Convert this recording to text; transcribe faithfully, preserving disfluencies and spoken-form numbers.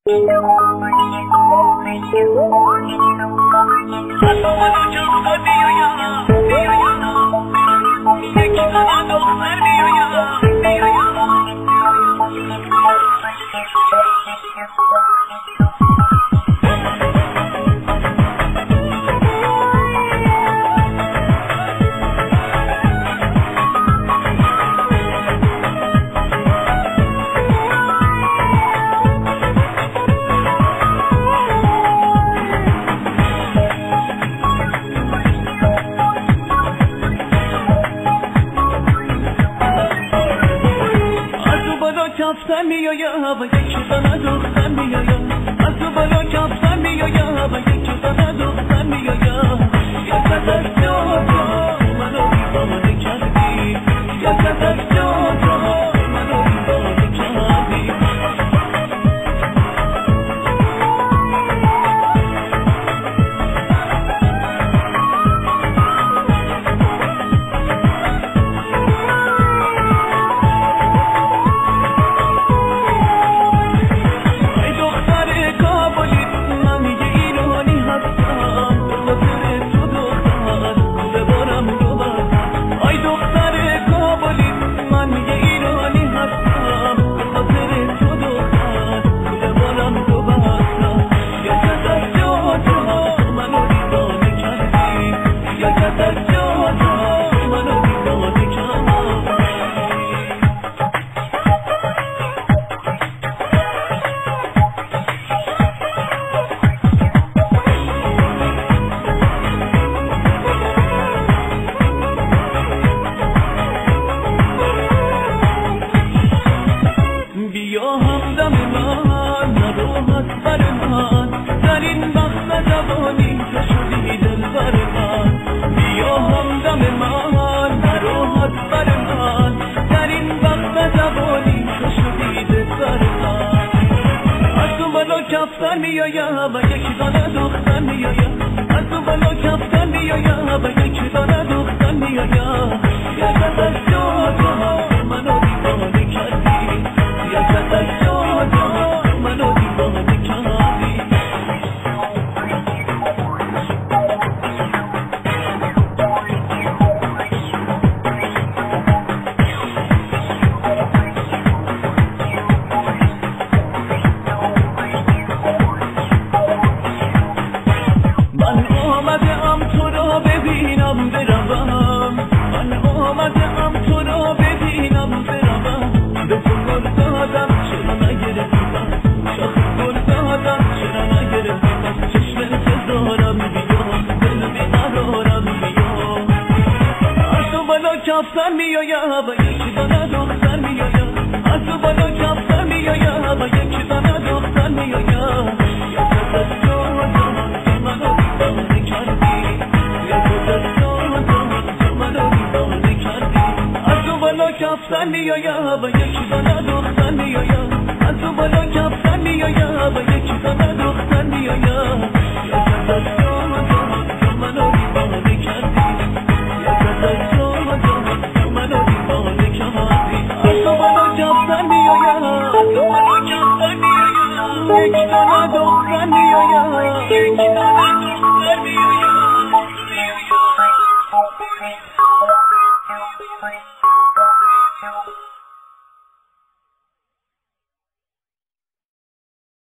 کفتن میایم و یک دانه دختر میایم از تو بالا کفتن میایم و یک دانه دختر میایم یا کتک جاجا منو دیوانه کردی یا کتک جاجا منو دیوانه کردی کفتن میایم و یک دانه دختر میایم از تو بالا کفتن میایم و یک دانه دختر میایم یا کتک جاجا منو دیوانه کردی یا کتک جاجا منو دیوانه کردی کفتن میایم و یک دانه دختر میایم از تو بالا کفتن میایم و یک دانه دختر میایم یا کتک جاجا منو دیوانه کردی یا کتک جاجا منو دیوانه کردی از تو بالا کفتن میایم و یک دانه دختر میایم از تو بالا کفتن میایم و یک دانه دختر میایم یا کتک جاجا منو دیوانه کردی یا کتک جاجا منو دیوانه کردی از تو بالا کفتن میایم از تو بالا کفتن میایم یک دانه دختر میایم یک دانه